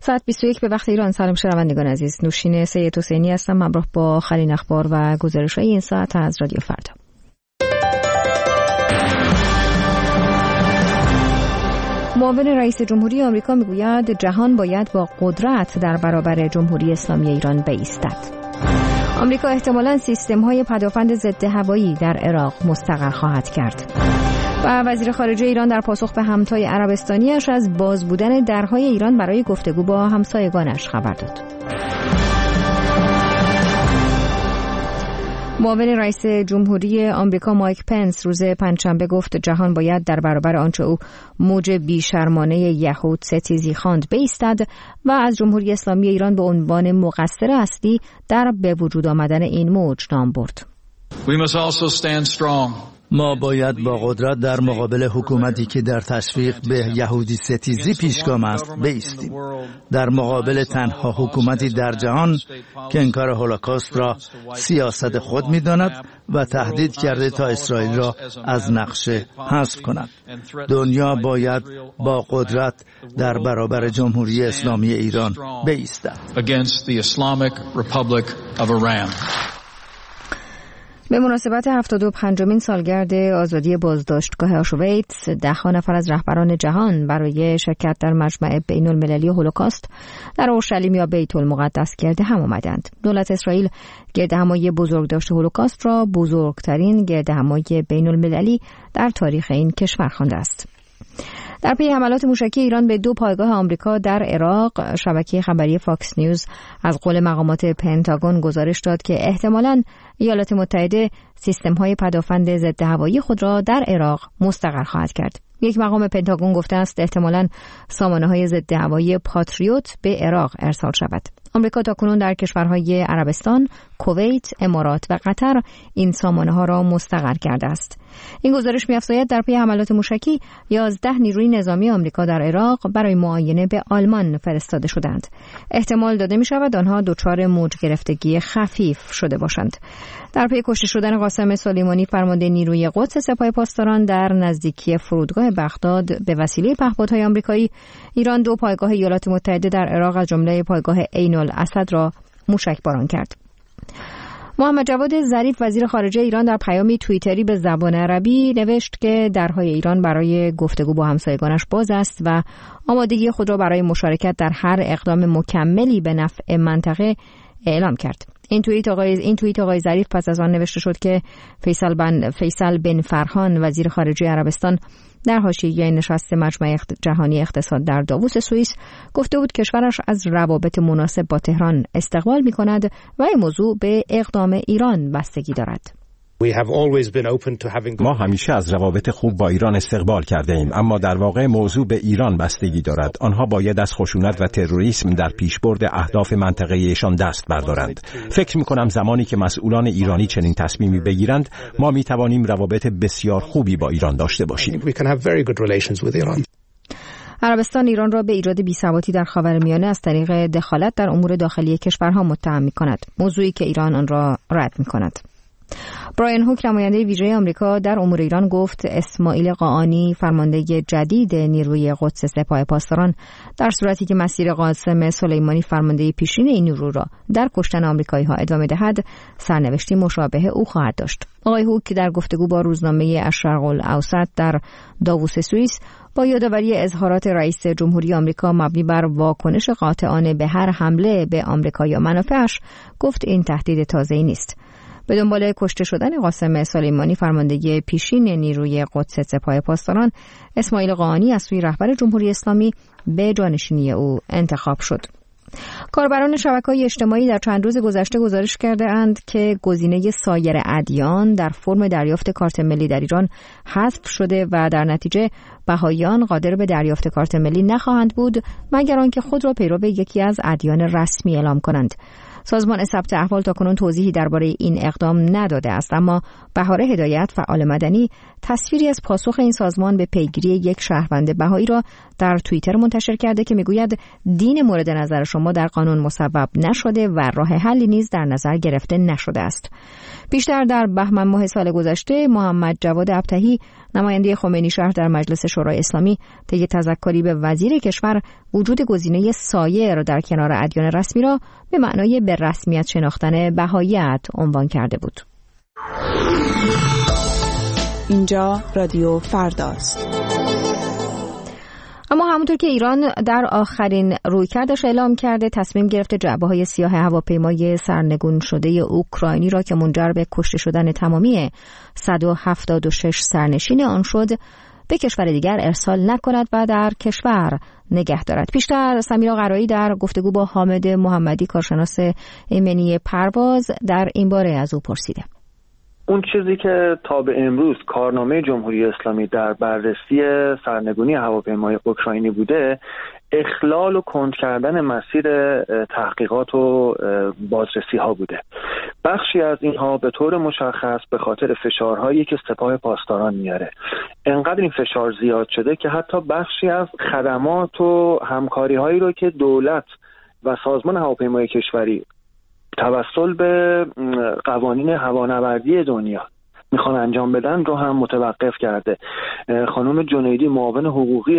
ساعت 21 به وقت ایران. سلام شنوندگان عزیز، نوشین سید حسینی هستم همراه با خلین اخبار و گزارش‌های این ساعت از رادیو فردا. معاون رئیس جمهوری آمریکا میگوید جهان باید با قدرت در برابر جمهوری اسلامی ایران بایستد. آمریکا احتمالاً سیستم‌های پدافند ضد هوایی در عراق مستقر خواهد کرد. و وزیر خارجه ایران در پاسخ به همتای عربستانیش از باز بودن درهای ایران برای گفتگو با همسایگانش خبر داد. معاون رئیس جمهوری آمریکا مایک پنس روز پنجشنبه گفت جهان باید در برابر آنچه او موج بیشرمانه یهود ستیزی خواند بایستد و از جمهوری اسلامی ایران به عنوان مقصر اصلی در به وجود آمدن این موج نام برد. ما باید با قدرت در مقابل حکومتی که در تشویق به یهودی ستیزی پیشگام است بایستیم. در مقابل تنها حکومتی در جهان که انکار هولوکاست را سیاست خود می‌داند و تهدید کرده تا اسرائیل را از نقشه حذف کند. دنیا باید با قدرت در برابر جمهوری اسلامی ایران بایستد. به مناسبت 75مین سالگرد آزادی بازداشتگاه آشویتس، 10 نفر از رهبران جهان برای شرکت در مجمع بین المللی هولوکاست در اورشلیم یا بیت المقدس گرد هم آمدند. دولت اسرائیل گرد همایی بزرگداشت هولوکاست را بزرگترین گرد همایی بین المللی در تاریخ این کشور خوانده است. در پی حملات موشکی ایران به 2 پایگاه آمریکا در عراق، شبکه خبری فاکس نیوز از قول مقامات پنتاگون گزارش داد که احتمالاً ایالات متحده سیستم‌های پدافند ضد هوایی خود را در عراق مستقر خواهد کرد. یک مقام پنتاگون گفته است احتمالاً سامانه‌های ضد هوایی پاتریوت به عراق ارسال شود. آمریکا تاکنون در کشورهای عربستان، کویت، امارات و قطر این سامانه‌ها را مستقر کرده است. این گزارش می‌افزاید در پی حملات موشکی 11 نیروی نظامی آمریکا در عراق برای معاینه به آلمان فرستاده شدند. احتمال داده می‌شود آنها دچار موج گرفتگی خفیف شده باشند. در پی کشته شدن قاسم سلیمانی فرمانده نیروی قدس سپاه پاسداران در نزدیکی فرودگاه بغداد به وسیله پهپادهای آمریکایی، ایران 2 پایگاه ایالات متحده در عراق از جمله پایگاه عین الاسد را موشکباران کرد. محمد جواد ظریف وزیر خارجه ایران در پیامی توییتری به زبان عربی نوشت که درهای ایران برای گفتگو با همسایگانش باز است و آمادگی خود را برای مشارکت در هر اقدام مکملی به نفع منطقه اعلام کرد. این توییت آقای ظریف پس از آن نوشته شد که فیصل بن فرهان وزیر خارجه عربستان در حاشیه نشست مجمع جهانی اقتصاد در داووس سوئیس گفته بود کشورش از روابط مناسب با تهران استقبال می‌کند و این موضوع به اقدام ایران بستگی دارد. ما همیشه از روابط خوب با ایران استقبال کرده ایم، اما در واقع موضوع به ایران بستگی دارد. آنها باید از خشونت و تروریسم در پیشبرد اهداف منطقه‌ایشان دست بردارند. فکر می‌کنم زمانی که مسئولان ایرانی چنین تصمیمی بگیرند، ما می‌توانیم روابط بسیار خوبی با ایران داشته باشیم. عربستان ایران را به ایجاد بی‌ثباتی در خاورمیانه از طریق دخالت در امور داخلی کشورها متهم می‌کند، موضوعی که ایران آن را رد می‌کند. برایان هوک نماینده ویژه آمریکا در امور ایران گفت اسماعیل قاآنی فرمانده جدید نیروی قدس سپاه پاسداران در صورتی که مسیر قاسم سلیمانی فرمانده پیشین این نیرو را در کشتن آمریکایی‌ها ادامه دهد، سرنوشتی مشابه او خواهد داشت. آقای هوک در گفتگو با روزنامه الشرق الاوسط در داووس سوئیس با یادآوری اظهارات رئیس جمهوری آمریکا مبنی بر واکنش قاطعانه به هر حمله به آمریکا یا منافعش گفت این تهدید تازه‌ای نیست. به دنبال کشته شدن قاسم سلیمانی فرمانده پیشین نیروی قدس سپاه پاسداران، اسماعیل قاآنی از سوی رهبر جمهوری اسلامی به جانشینی او انتخاب شد. کاربران شبکه‌های اجتماعی در چند روز گذشته گزارش کرده‌اند که گزینه سایر ادیان در فرم دریافت کارت ملی در ایران حذف شده و در نتیجه بهائیان قادر به دریافت کارت ملی نخواهند بود مگر آنکه خود را پیرو یکی از ادیان رسمی اعلام کنند. سازمان ثبت احوال تاکنون توضیحی درباره این اقدام نداده است، اما بهاره هدایت فعال مدنی تصویری از پاسخ این سازمان به پیگیری یک شهروند بهایی را در توییتر منتشر کرده که میگوید دین مورد نظر شما در قانون مصوب نشده و راه حلی نیز در نظر گرفته نشده است. بیشتر در بهمن ماه سال گذشته محمد جواد ابطحی نماینده خمینی شهر در مجلس شورای اسلامی طی تذکری به وزیر کشور وجود گزینه سایر در کنار ادیان رسمی را به معنای به رسمیت شناختن بهاییت عنوان کرده بود. اینجا رادیو فرداست. اما همونطور که ایران در آخرین رویکردش اعلام کرده تصمیم گرفته جعبه‌های سیاه هواپیمای سرنگون شده اوکراینی را که منجر به کشته شدن تمامی 176 سرنشین آن شد به کشور دیگر ارسال نکند و در کشور نگه دارد. پیشتر سمیرا قرایی در گفتگو با حامد محمدی کارشناس ایمنی پرواز در این باره از او پرسیده. اون چیزی که تا به امروز کارنامه جمهوری اسلامی در بررسی سرنگونی هواپیمای اوکراینی بوده، اخلال و کند کردن مسیر تحقیقات و بازرسی ها بوده. بخشی از اینها به طور مشخص به خاطر فشارهایی که سپاه پاسداران میاره. انقدر این فشار زیاد شده که حتی بخشی از خدمات و همکاری هایی رو که دولت و سازمان هواپیمای کشوری توسل به قوانین هوانوردی دنیا میخوان انجام بدن رو هم متوقف کرده. خانم جنیدی معاون حقوقی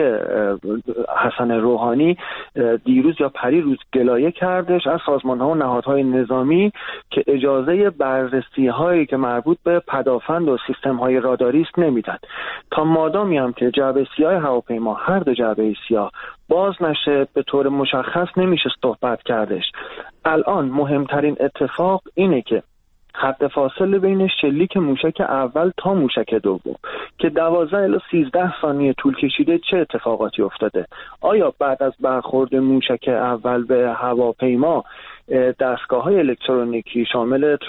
حسن روحانی دیروز یا پریروز گلایه کردش از سازمان‌ها و نهادهای نظامی که اجازه بررسی هایی که مربوط به پدافند و سیستم‌های راداری است نمیدن. تا مادامی هم که جعبه سیاه هواپیما، هر دو جعبه سیاه باز نشه، به طور مشخص نمیشه صحبت کردش. الان مهمترین اتفاق اینه که حد فاصله بین شلیک موشک اول تا موشک دوم که 12 الی 13 ثانیه طول کشیده چه اتفاقاتی افتاده؟ آیا بعد از برخورد موشک اول به هواپیما دستگاه‌های الکترونیکی شامل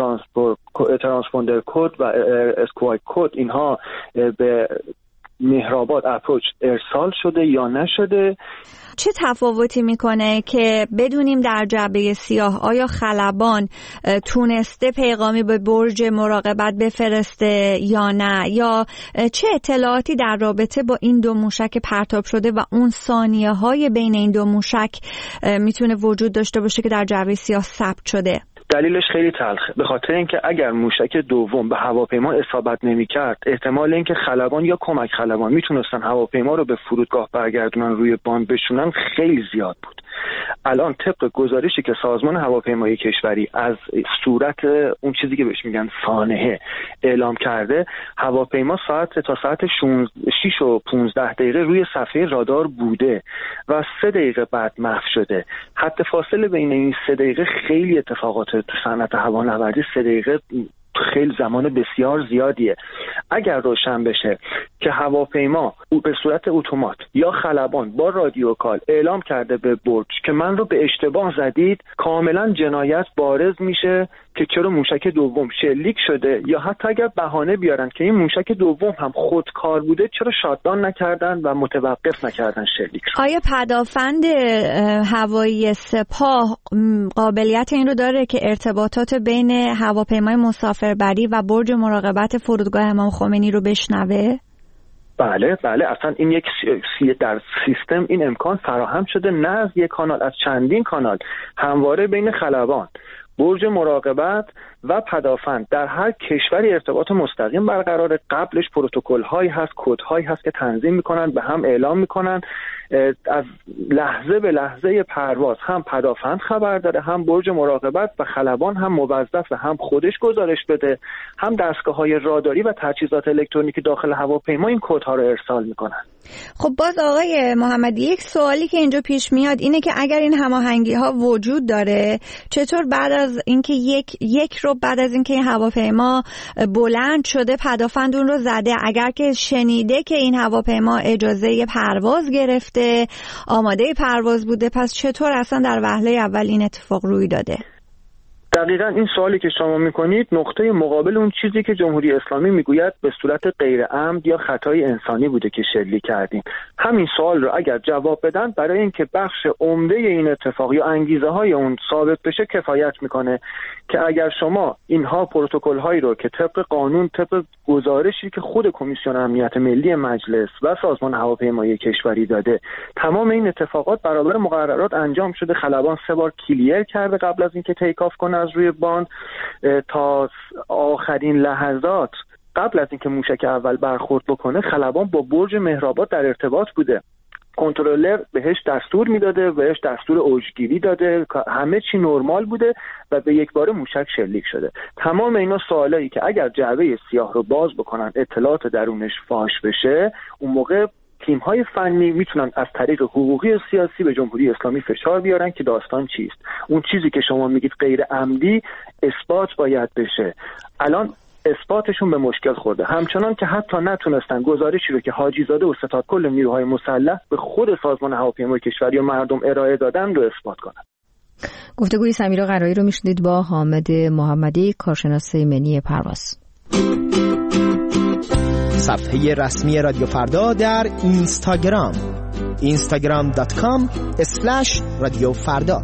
ترانسپوندر کد و اسکوای کد اینها به مهرآباد اپروچ ارسال شده یا نشده؟ چه تفاوتی میکنه که بدونیم در جعبه سیاه آیا خلبان تونسته پیغامی به برج مراقبت بفرسته یا نه، یا چه اطلاعاتی در رابطه با این دو موشک پرتاب شده و اون ثانیه های بین این دو موشک میتونه وجود داشته باشه که در جعبه سیاه ثبت شده؟ دلیلش خیلی تلخه، به خاطر اینکه اگر موشک دوم به هواپیما اصابت نمی‌کرد، احتمال اینکه خلبان یا کمک خلبان میتونستن هواپیما رو به فرودگاه برگردونن روی باند بشونن خیلی زیاد بود. الان طبق گزارشی که سازمان هواپیمایی کشوری از صورت اون چیزی که بهش میگن سانحه اعلام کرده، هواپیما تا ساعت 6 و 15 دقیقه روی صفحه رادار بوده و 3 دقیقه بعد محو شده. حد فاصله بین این 3 دقیقه خیلی اتفاقات تو صنعت هوانوردی 3 دقیقه خیلی زمان بسیار زیادیه. اگر روشن بشه که هواپیما به صورت اتومات یا خلبان با رادیو کال اعلام کرده به برج که من رو به اشتباه زدید، کاملا جنایت بارز میشه که چرا موشک دوم شلیک شده، یا حتی اگر بهانه بیارن که این موشک دوم هم خودکار بوده چرا شاتدان نکردن و متوقف نکردن شلیک رو. آیا پدافند هوایی سپاه قابلیت این رو داره که ارتباطات بین هواپیمای مسافربری و برج مراقبت فرودگاه امام خمینی رو بشنوه؟ بله اصلا این یک در سیستم این امکان فراهم شده، نه از یک کانال، از چندین کانال همواره بین خلبان، برج مراقبت و پدافند در هر کشوری ارتباط مستقیم برقرار. قبلش پروتکل هایی هست، کد هایی هست که تنظیم میکنن، به هم اعلام میکنن. از لحظه به لحظه پرواز هم پدافند خبر داره، هم برج مراقبت و خلبان هم موظف هم خودش گزارش بده، هم دستگاه های راداری و تجهیزات الکترونیکی داخل هواپیما این کد ها رو ارسال میکنن. خب باز آقای محمدی، یک سوالی که اینجا پیش میاد اینه که اگر این هماهنگی ها وجود داره، چطور بعد از اینکه بعد از اینکه این هواپیما بلند شده پدافند اون رو زده، اگر که شنیده که این هواپیما اجازه پرواز گرفته، آماده پرواز بوده، پس چطور اصلا در وهله اول این اتفاق روی داده؟ دقیقاً این سوالی که شما میکنید نقطه مقابل اون چیزی که جمهوری اسلامی میگوید به صورت غیر عمد یا خطای انسانی بوده که شلیک کردیم. همین سوال رو اگر جواب بدن، برای اینکه بخش عمده این اتفاق یا انگیزه های اون ثابت بشه کفایت میکنه که اگر شما اینها پروتکل هایی رو که طبق قانون، طبق گزارشی که خود کمیسیون امنیت ملی مجلس و سازمان هواپیمایی کشوری داده، تمام این اتفاقات برابر مقررات انجام شده. خلبان 3 بار کلیر کرده قبل از اینکه تیک آف کنه از روی باند، تا آخرین لحظات قبل از اینکه موشک اول برخورد بکنه خلبان با برج مهرآباد در ارتباط بوده. کنترلر بهش دستور میداده، بهش دستور اوجگیری داده، همه چی نرمال بوده و به یک بار موشک شلیک شده. تمام اینا سوالایی که اگر جعبه سیاه رو باز بکنن اطلاعات درونش فاش بشه، اون موقع تیم‌های فنی میتونن از طریق حقوقی و سیاسی به جمهوری اسلامی فشار بیارن که داستان چیست. اون چیزی که شما میگید غیر عمدی اثبات باید بشه. الان اثباتشون به مشکل خورده، همچنان که حتی نتونستن گزارشی رو که حاجی زاده و ستاد کل نیروهای مسلح به خود سازمان هواپیمای کشوری و مردم ارائه دادن رو اثبات کنن. گفتگوی سمیرا قرایی رو میشنید با حامد محمدی، کارشناس ایمنی پرواز. صفحه رسمی رادیو فردا در اینستاگرام instagram.com/رادیوفردا.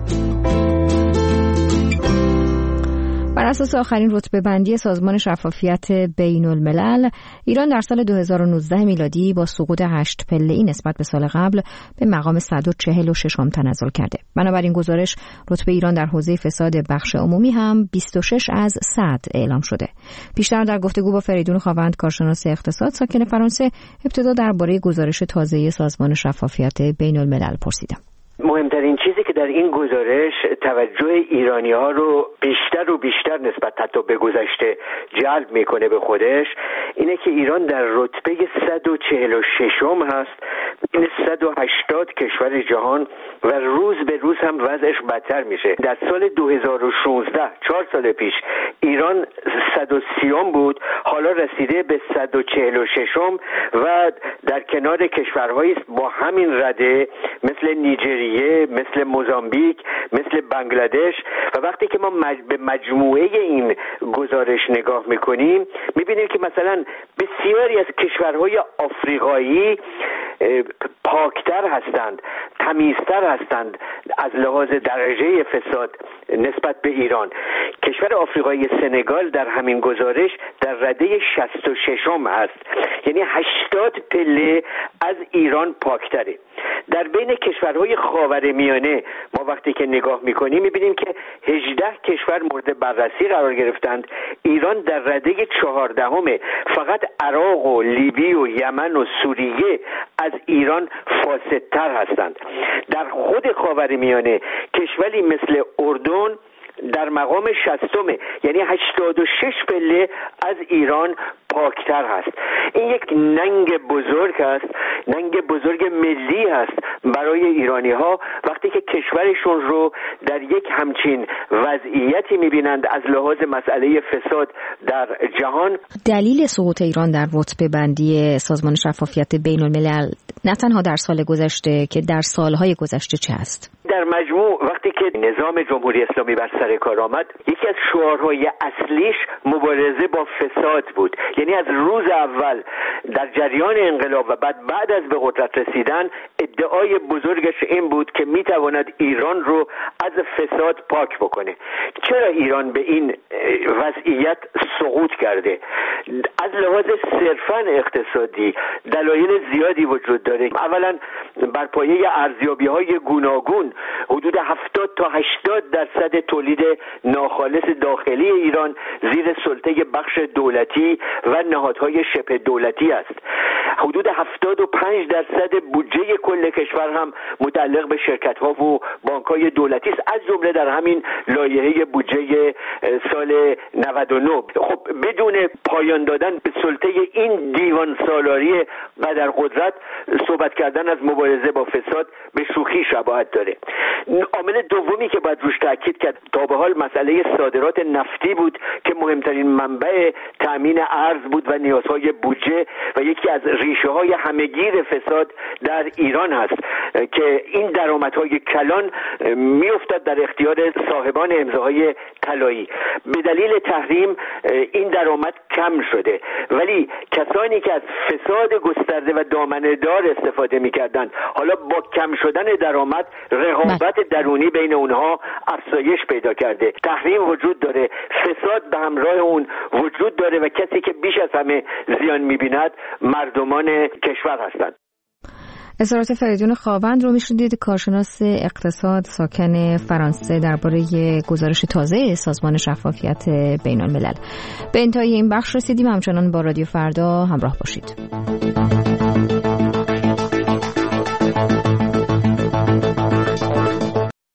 بر اساس آخرین رتبه بندی سازمان شفافیت بین الملل، ایران در سال 2019 میلادی با سقوط 8 پله‌ای نسبت به سال قبل به مقام 146 تنزل کرده. بنابراین گزارش رتبه ایران در حوزه فساد بخش عمومی هم 26 از 100 اعلام شده. بیشتر در گفتگو با فریدون خاوند، کارشناس اقتصاد ساکن فرانسه، ابتدا درباره گزارش تازه سازمان شفافیت بین الملل پرسیدم. مهمترین چیزی که در این گزارش توجه ایرانی‌ها رو بیشتر و بیشتر نسبت حتی به گذشته جلب میکنه به خودش، اینه که ایران در رتبه 146م هست بین 180 کشور جهان و روز به روز هم وضعش بدتر میشه. در سال 2016 4 سال پیش ایران 130م بود، حالا رسیده به 146م و در کنار کشورهایی با همین رده مثل نیجریه، مثل موزامبیک، مثل بنگلادش. و وقتی که ما به مجموعه این گزارش نگاه میکنیم میبینیم که مثلا بسیاری از کشورهای آفریقایی پاکتر هستند، تمیزتر هستند از لحاظ درجه فساد نسبت به ایران. کشور آفریقایی سنگال در همین گزارش در رده 66م هست، یعنی 80 پله از ایران پاکتره. در بین کشورهای خاورمیانه ما وقتی که نگاه میکنیم میبینیم که 18 کشور مورد بررسی قرار گرفتند. ایران در رده 14م، فقط عراق و لیبی و یمن و سوریه از ایران فاسدتر هستند. در خود خاورمیانه کشوری مثل اردن در مقام 60م، یعنی 86 پله از ایران پاکتر هست. این یک ننگ بزرگ است، ننگ بزرگ ملی است برای ایرانی ها وقتی که کشورشون رو در یک همچین وضعیتی میبینند از لحاظ مسئله فساد در جهان. دلیل سقوط ایران در رتبه بندی سازمان شفافیت بین الملل نه تنها در سال گذشته که در سالهای گذشته چه است؟ در مجموع وقتی که نظام جمهوری اسلامی بر سر کار آمد، یکی از شعارهای اصلیش مبارزه با فساد بود. یعنی از روز اول در جریان انقلاب و بعد از به قدرت رسیدن ادعای بزرگش این بود که میتواند ایران رو از فساد پاک بکنه. چرا ایران به این وضعیت سقوط کرده؟ از لحاظ صرفاً اقتصادی دلایل زیادی وجود داره. اولا بر پایه ارزیابی‌های گوناگون حدود 70 تا 80% تولید ناخالص داخلی ایران زیر سلطه بخش دولتی و نهادهای شبه دولتی است. حدود 75% بودجه کل کشور هم متعلق به شرکت‌ها و بانک‌های دولتی است، از جمله در همین لایحه بودجه سال 99. خب بدون پایان دادن به سلطه این دیوان سالاری قدر قدرت صحبت کردن از مبارزه با فساد به شوخی شباهت داره. عامل دومی که باید روش تاکید کرد تا به حال مسئله صادرات نفتی بود که مهمترین منبع تامین ارز بود و نیازهای بودجه و یکی از ریشه‌های همه‌گیر فساد در ایران هست که این درآمدهای کلان میافتاد در اختیار صاحبان امضاهای طلایی. به دلیل تحریم این درآمد کم شده، ولی کسانی که از فساد گسترده و دامنه‌دار استفاده می‌کردند حالا با کم شدن درآمد رقابت درونی بین اونها افزایش پیدا کرده. تحریم وجود داره، فساد به همراه اون وجود داره و کسی که بیش از همه زیان می‌بیند مردمان کشور هستند. اظهارات فریدون خاوند رو میشنیدید، کارشناس اقتصاد ساکن فرانسه، درباره گزارش تازه سازمان شفافیت بین الملل. به انتهای این بخش رسیدیم، همچنان با رادیو فردا همراه باشید.